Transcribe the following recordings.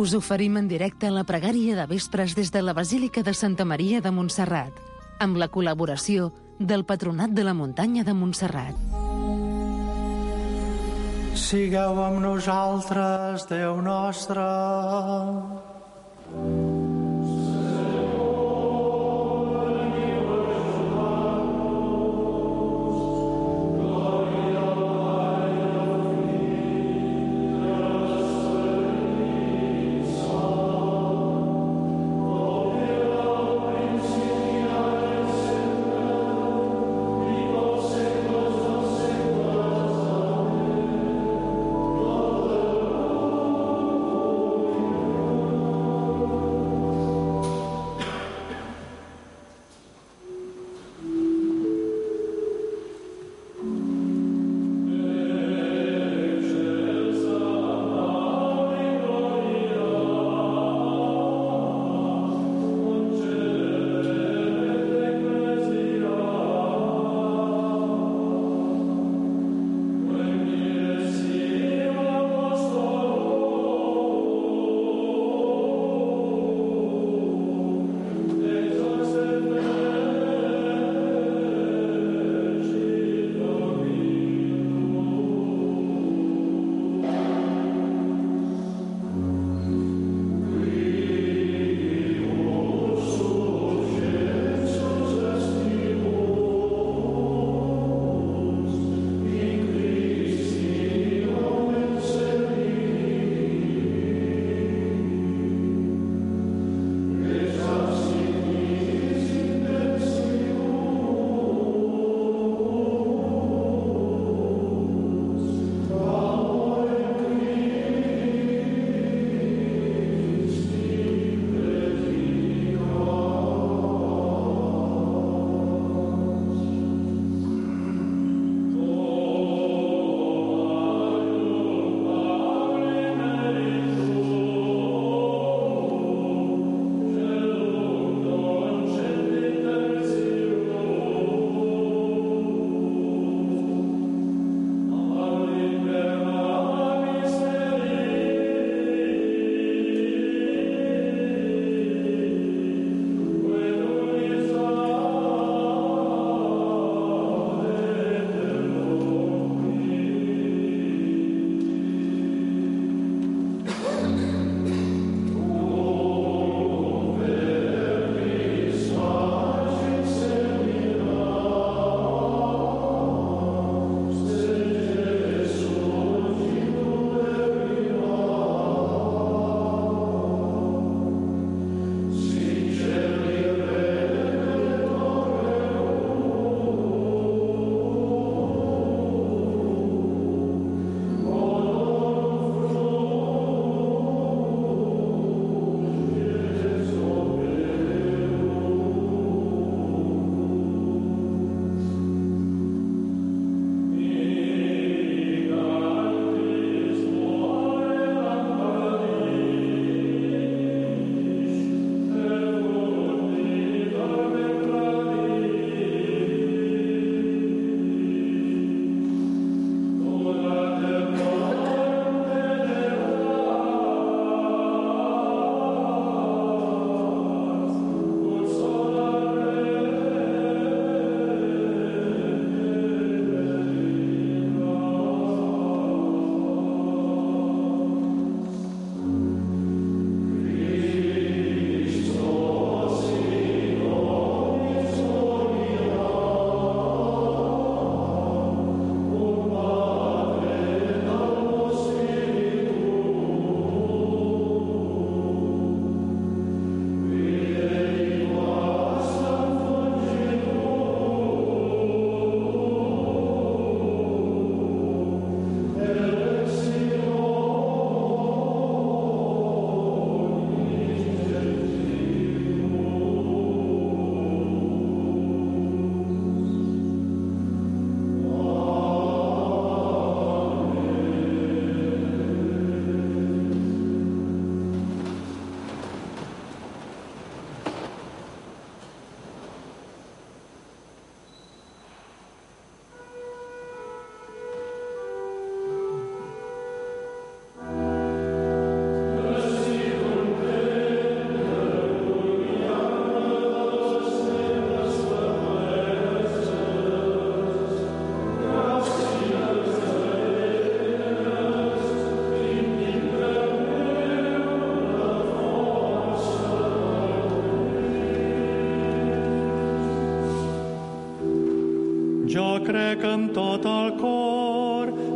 Us oferim en directe la pregària de vespres des de la Basílica de Santa Maria de Montserrat, amb la col·laboració del Patronat de la Muntanya de Montserrat. Sigueu amb nosaltres, Déu nostre.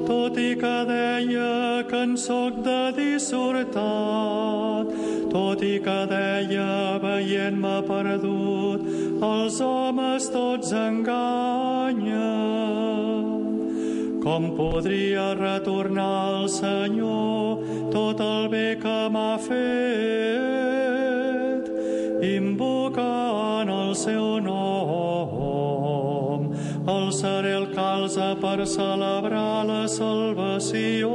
tot i que deia que en soc de dissortat, tot i que deia, veient-me perdut, els homes tots enganyen. Com podria retornar al Senyor tot el bé que m'ha fet, invocant el seu nom, alçaré el calze per celebrar la salvació.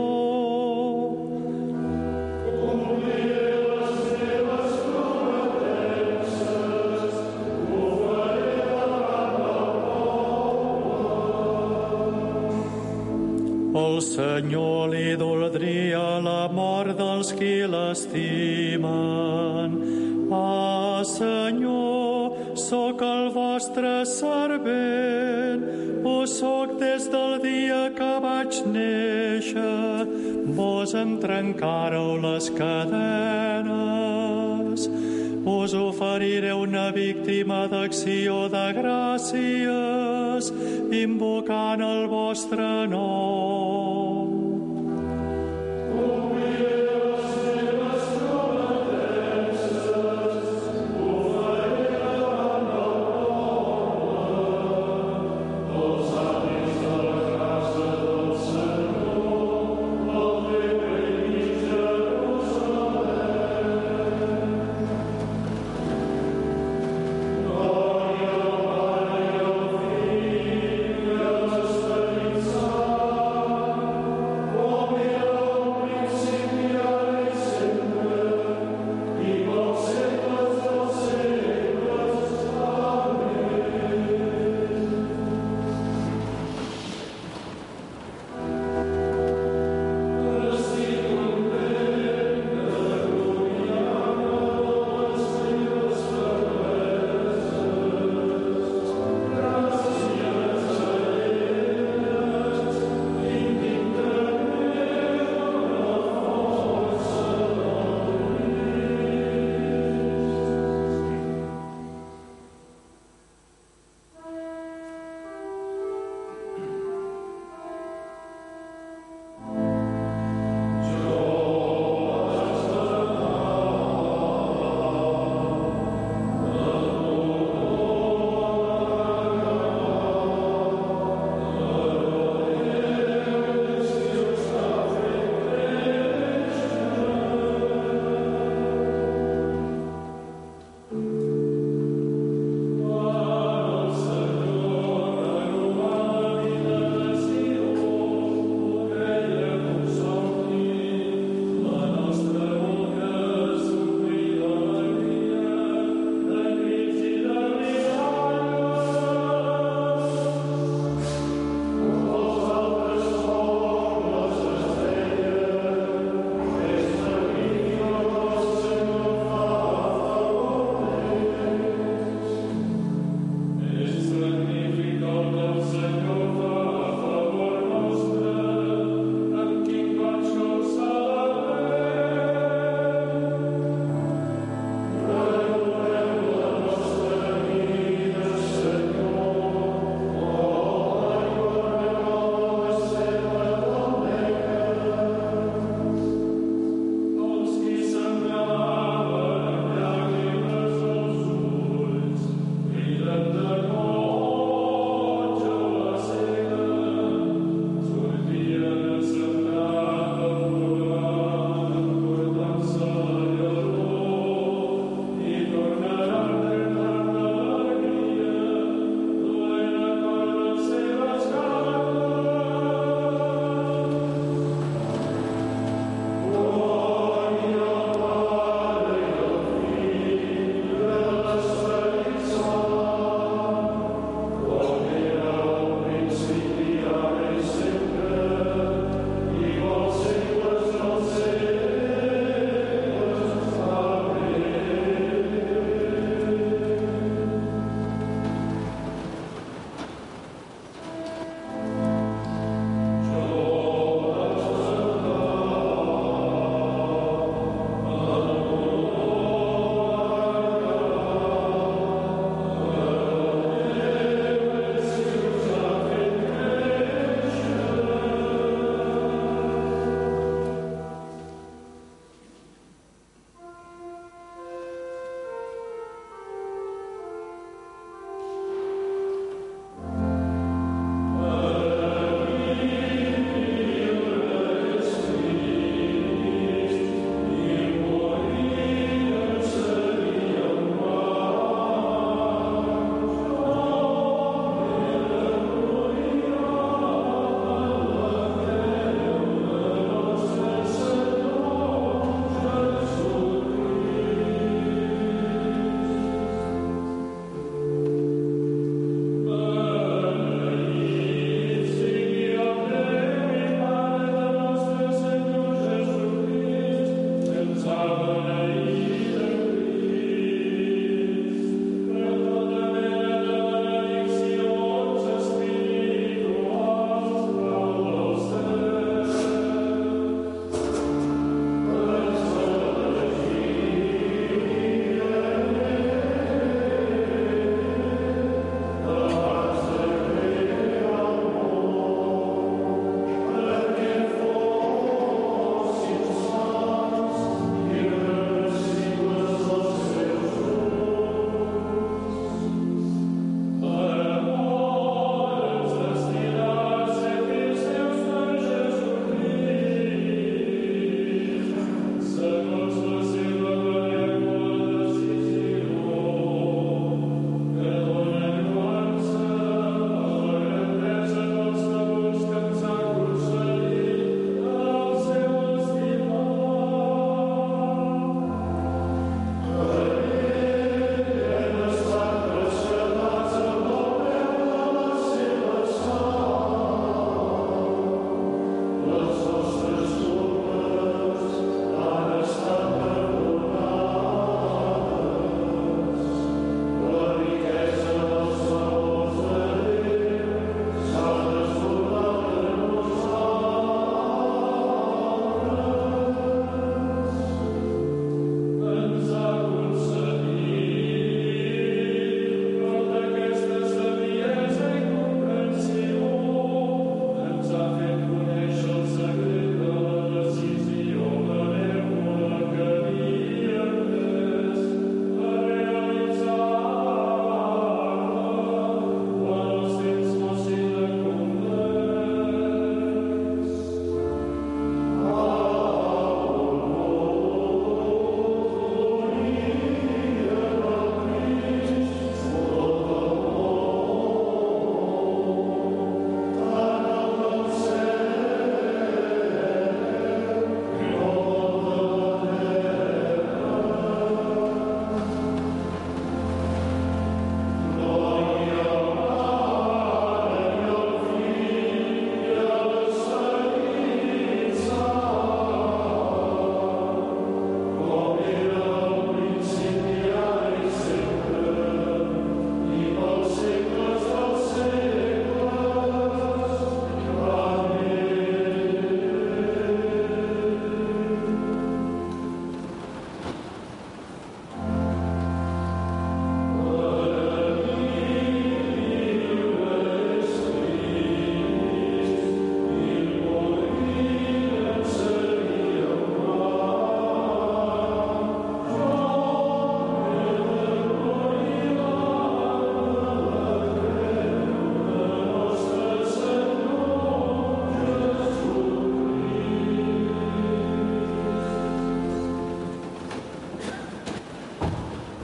El Senyor li doldria la mort dels qui l'estimen. Ah, Senyor, sóc el vostre servent, ho sóc des del dia que vaig néixer. Vos em trencàreu les cadenes. Us oferiré una víctima d'acció de gràcies, invocant el vostre nom.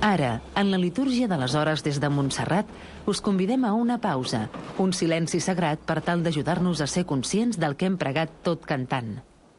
Ara, en la litúrgia de les hores des de Montserrat, us convidem a una pausa, un silenci sagrat per tal d'ajudar-nos a ser conscients del que hem pregat tot cantant.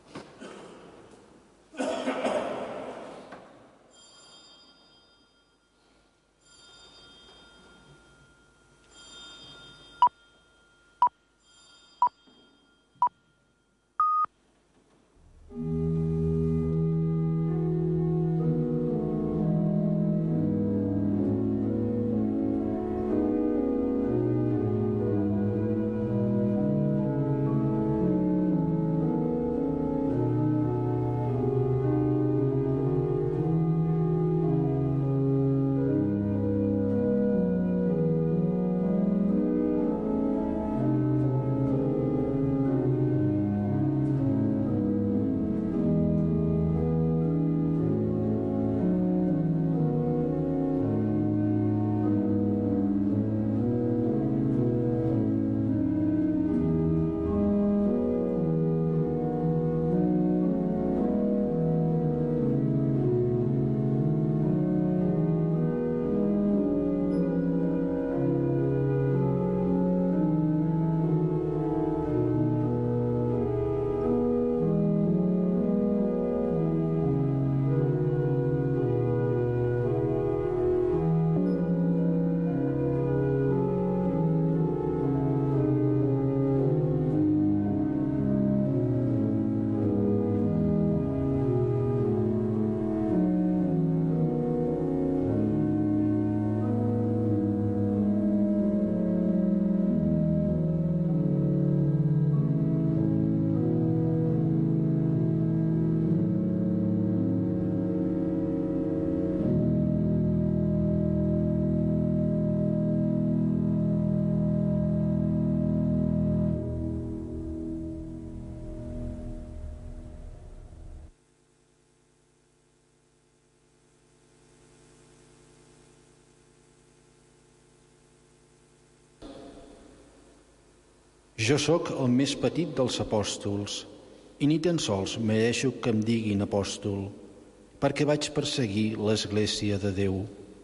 Jo sóc el més petit dels apòstols i ni tan sols mereixo que em diguin apòstol, perquè vaig perseguir l'Església de Déu.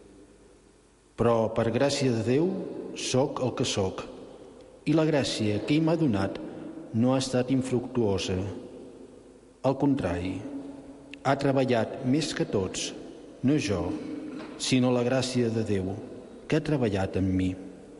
Però per gràcia de Déu sóc el que sóc, i la gràcia que ell m'ha donat no ha estat infructuosa. Al contrari, ha treballat més que tots, no jo, sinó la gràcia de Déu, que ha treballat en mi.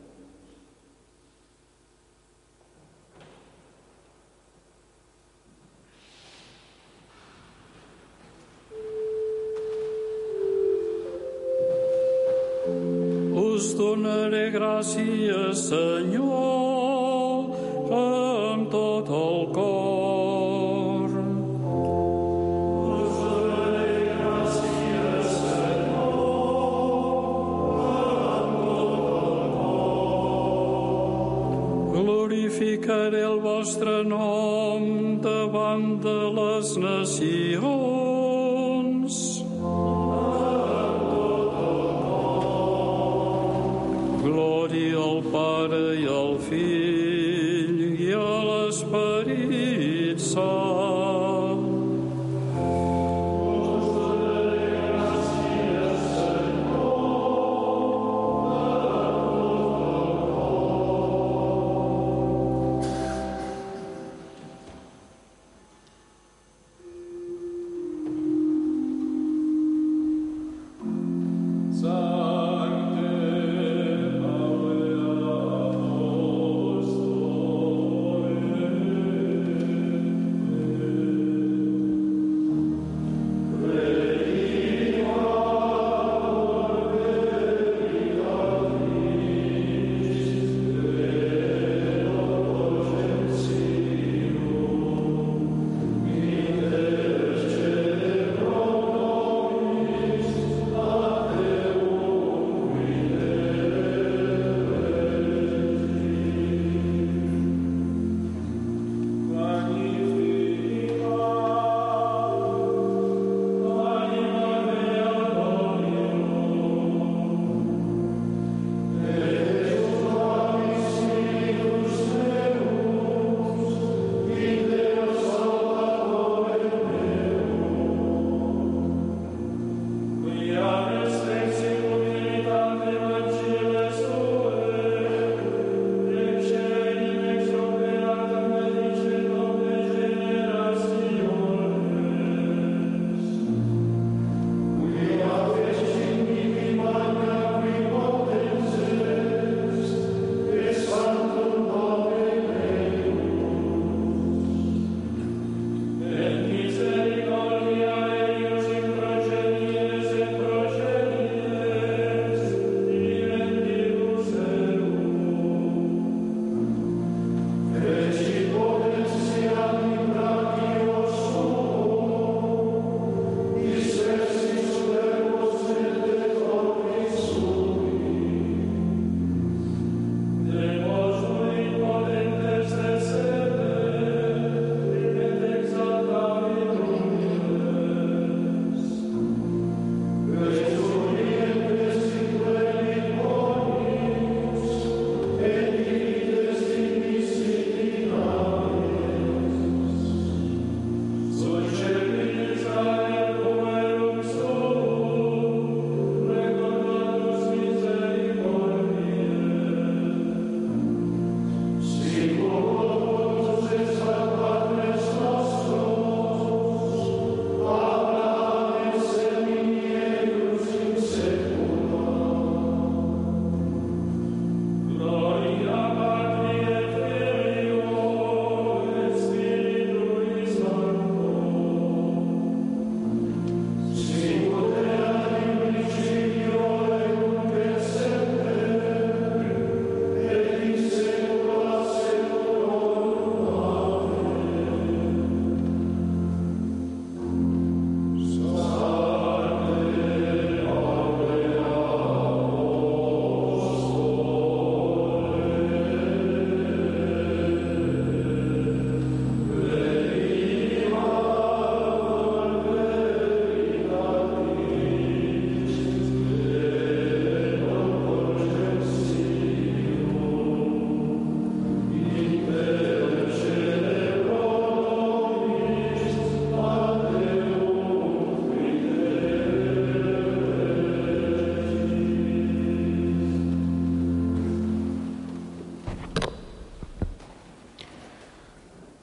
Us donaré gràcies, Senyor, amb tot el cor. Us donaré gràcies, Senyor, amb tot el cor. Glorificaré el vostre nom davant de les nacions. Glòria al Pare i al Fill i a l'Esperit Sant. Us donaré gràcies, Senyor.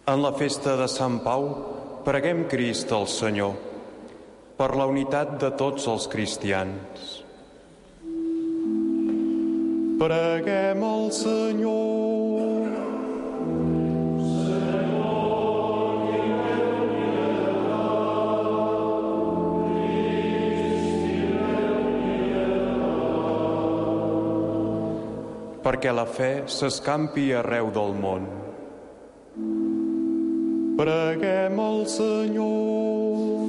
En la festa de Sant Pau, preguem Crist el Senyor, per la unitat de tots els cristians. Preguem al Senyor. Perquè la fe s'escampi arreu del món. Preguem al Senyor.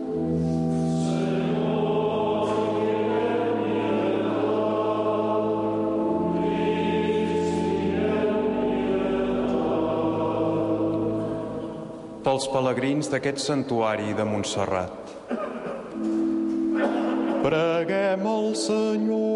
Pels pelegrins d'aquest santuari de Montserrat. Preguem al Senyor.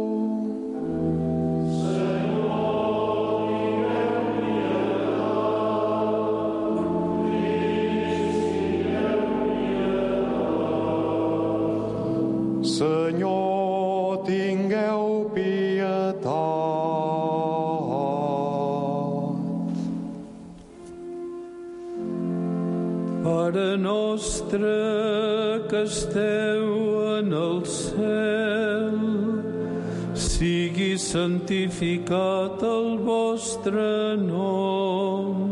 Senyor, tingueu pietat. Pare nostre que esteu en el cel, sigui santificat el vostre nom.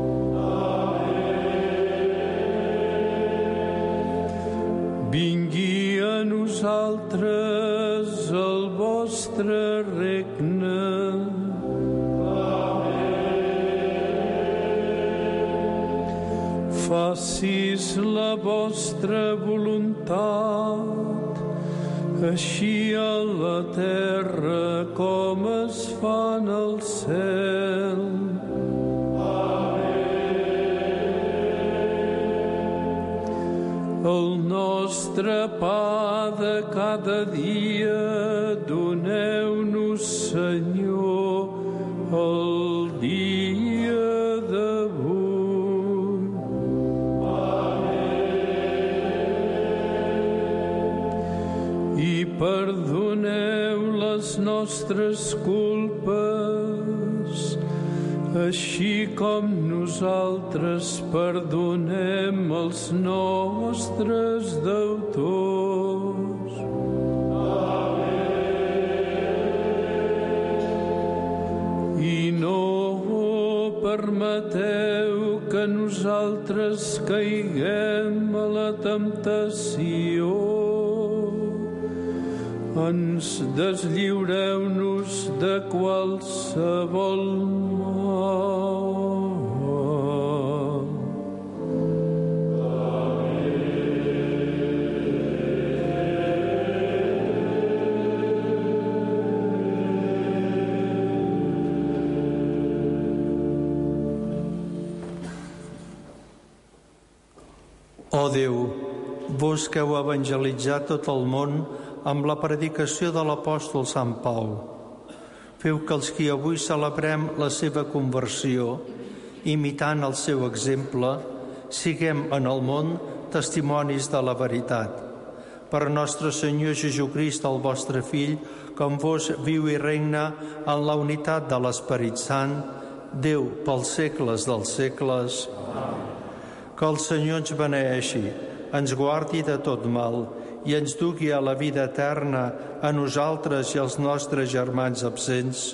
Vingui a nosaltres el vostre regne. Facis la vostra voluntat, així a la terra com es fa en el cel. El nostre pa de cada dia doneu-nos, Senyor, el dia d'avui. I perdoneu les nostres culpes, així com nosaltres perdonem els nostres deutors. I no permeteu que nosaltres caiguem a la temptació. Ens deslliureu-nos de qualsevol mal. Ó Déu, vos que heu evangelitzat tot el món amb la predicació de l'apòstol Sant Pau, feu que els qui avui celebrem la seva conversió, imitant el seu exemple, siguem en el món testimonis de la veritat. Per nostre Senyor Jesucrist, el vostre Fill, com vos viu i regna en la unitat de l'Esperit Sant, Déu pels segles dels segles. Que el Senyor ens beneeixi, ens guardi de tot mal i ens dugui a la vida eterna a nosaltres i als nostres germans absents.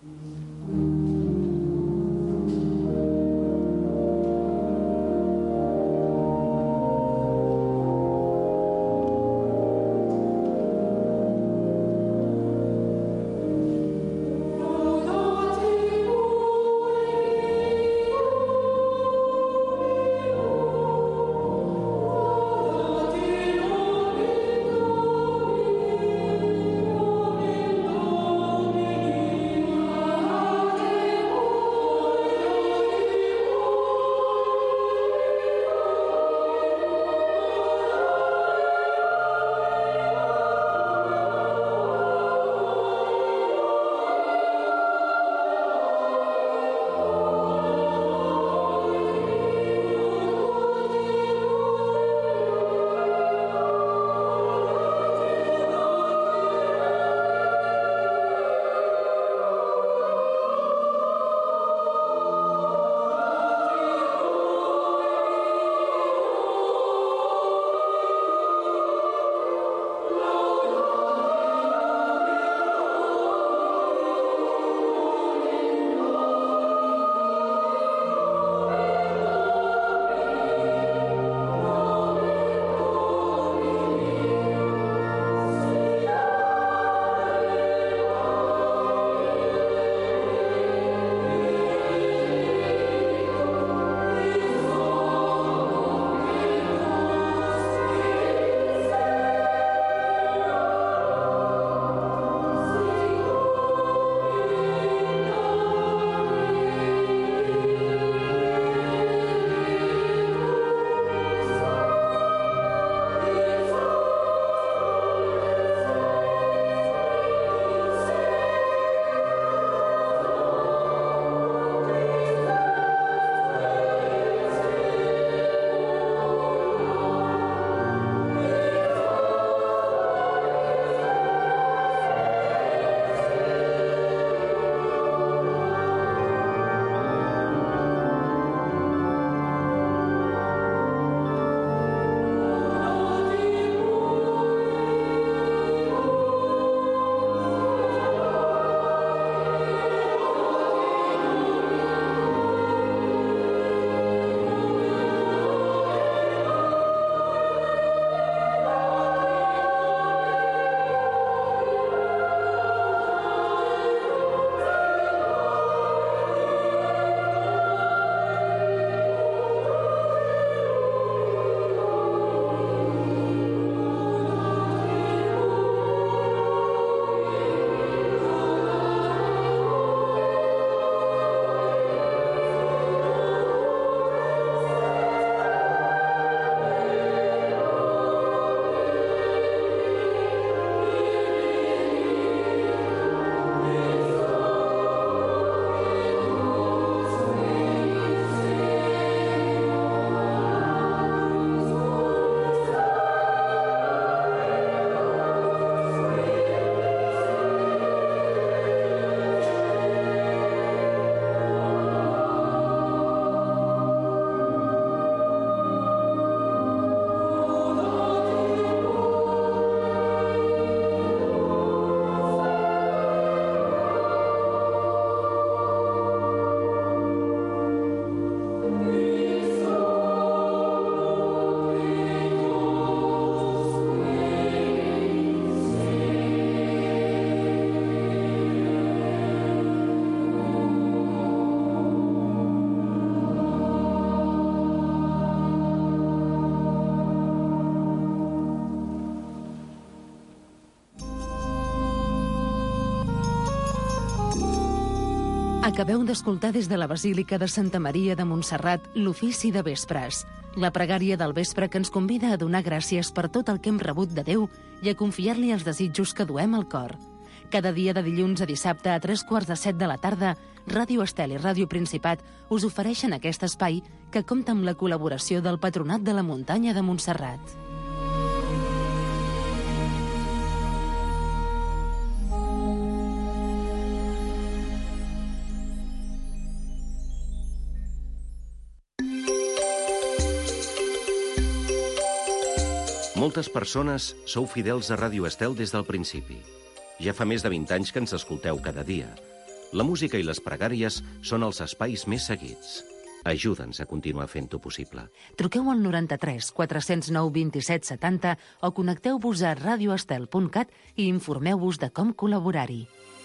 Acabeu d'escoltar des de la Basílica de Santa Maria de Montserrat l'ofici de vespres, la pregària del vespre que ens convida a donar gràcies per tot el que hem rebut de Déu i a confiar-li els desitjos que duem al cor. Cada dia de dilluns a dissabte a 3:45 de la tarda, Ràdio Estel i Ràdio Principat us ofereixen aquest espai que compta amb la col·laboració del Patronat de la Muntanya de Montserrat. Moltes persones sou fidels a Ràdio Estel des del principi. Ja fa més de 20 anys que ens escolteu cada dia. La música i les pregàries són els espais més seguits. Ajuda'ns a continuar fent-ho possible. Truqueu al 93 409 27 70 o connecteu-vos a radioestel.cat i informeu-vos de com col·laborar-hi.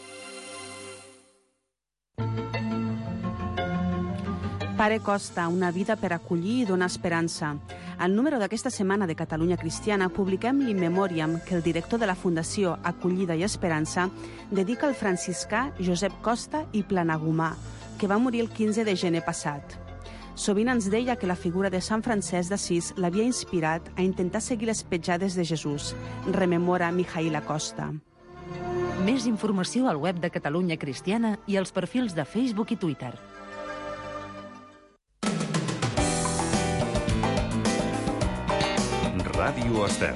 Pare Costa, una vida per acollir i donar esperança. Al número d'aquesta setmana de Catalunya Cristiana publiquem l'In Memoriam que el director de la Fundació Acollida i Esperança dedica al franciscà Josep Costa i Planagumà, que va morir el 15 de gener passat. Sovint ens deia que la figura de Sant Francesc d'Assís l'havia inspirat a intentar seguir les petjades de Jesús. Rememora Mijail Acosta. Més informació al web de Catalunya Cristiana i als perfils de Facebook i Twitter. Ràdio Estel.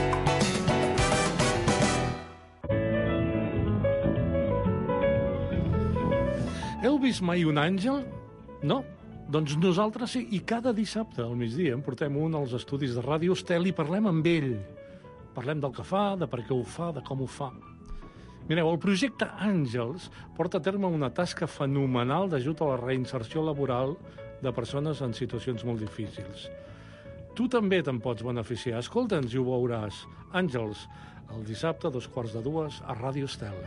Heu vist mai un àngel? No? Doncs nosaltres sí, i cada dissabte al migdia en portem un als estudis de Ràdio Estel i parlem amb ell. Parlem del que fa, de per què ho fa, de com ho fa. Mireu, el projecte Àngels porta a terme una tasca fenomenal d'ajut a la reinserció laboral de persones en situacions molt difícils. Tu també te'n pots beneficiar. Escolta'ns i ho veuràs. Àngels, el dissabte a 2:45 a Ràdio Estel.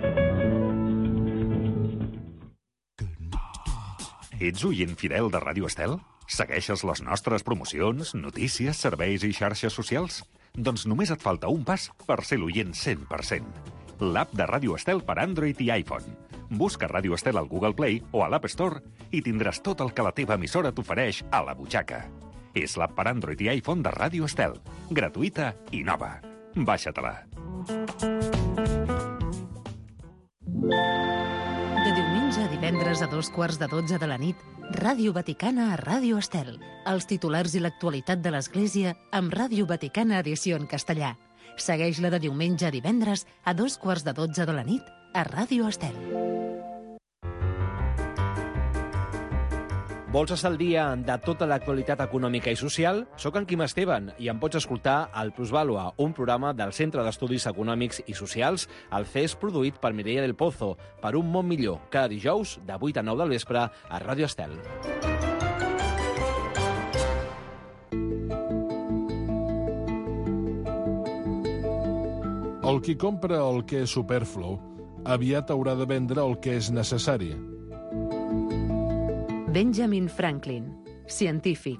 Ets oient fidel de Ràdio Estel? Segueixes les nostres promocions, notícies, serveis i xarxes socials? Doncs només et falta un pas per ser l'oient 100%. L'app de Ràdio Estel per Android i iPhone. Busca Ràdio Estel al Google Play o a l'App Store i tindràs tot el que la teva emissora t'ofereix a la butxaca. És l'app per Android i iPhone de Ràdio Estel. Gratuïta i nova. Baixa-te-la. De diumenge a divendres a 11:15 de la nit, Ràdio Vaticana a Ràdio Estel. Els titulars i l'actualitat de l'Església amb Ràdio Vaticana edició en castellà. Segueix-la de diumenge a divendres a 11:15 de la nit a Ràdio Estel. Vols estar al dia de tota l'actualitat econòmica i social? Soc en Quim Esteban i em pots escoltar al Plusvàlua, un programa del Centre d'Estudis Econòmics i Socials, el CES, produït per Mireia del Pozo, per un món millor, cada dijous de 8 a 9 del vespre a Ràdio Estel. El qui compra el que és superflu aviat haurà de vendre el que és necessari. Benjamin Franklin, científic.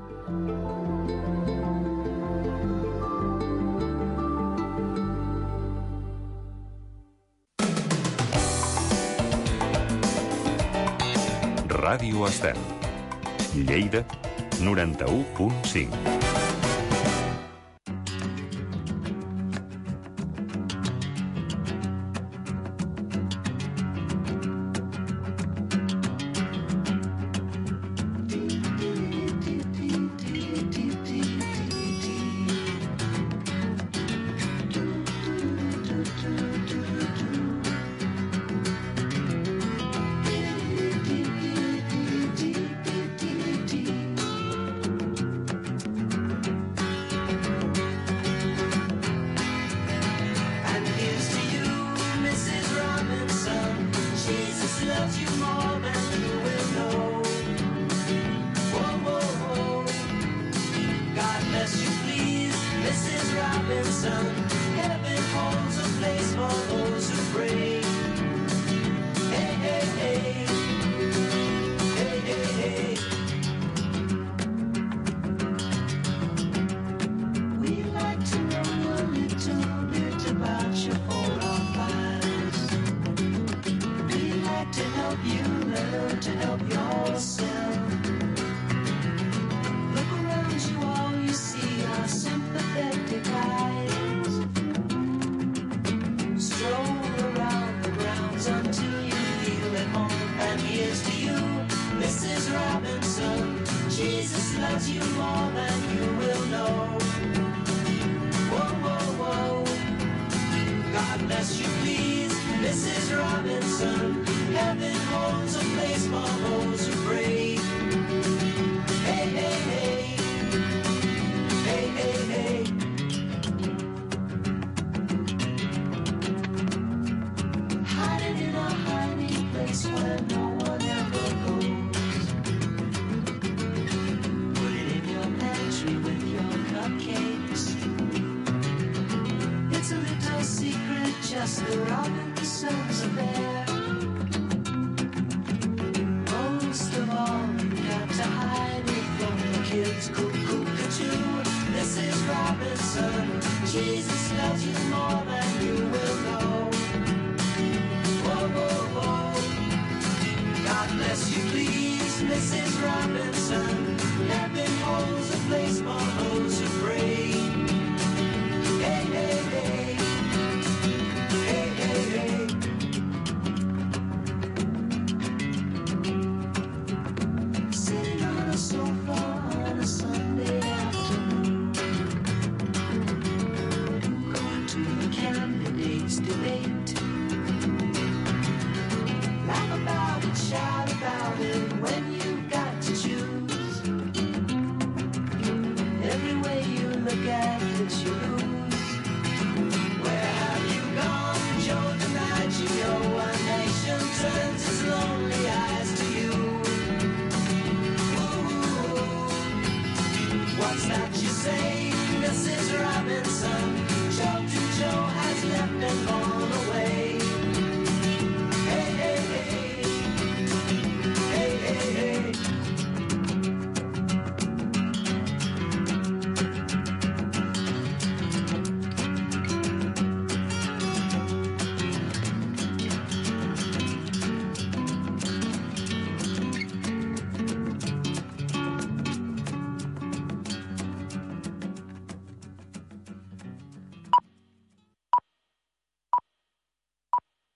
Ràdio Estel. Lleida, 91.5. Robinsons are there. Most of all, you got to hide it from the kids. Cuckoo-cuckoo, this is Robinson. Jesus loves you more than